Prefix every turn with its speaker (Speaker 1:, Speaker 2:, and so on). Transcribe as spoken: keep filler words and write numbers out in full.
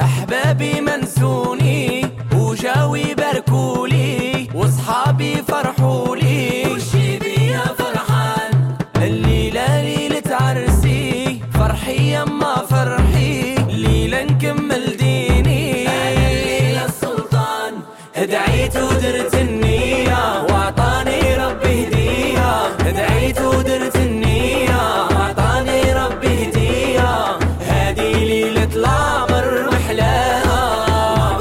Speaker 1: أحبابي منسوني وجاوي باركولي واصحابي فرحولي وشي بيا فرحان. الليلة ليلة عرسي فرحي يما فرحي ليلة نكمل ديني. أنا الليلة السلطان دعيت ودرت النية واعطاني ربي هدية. دعيت ودرت النية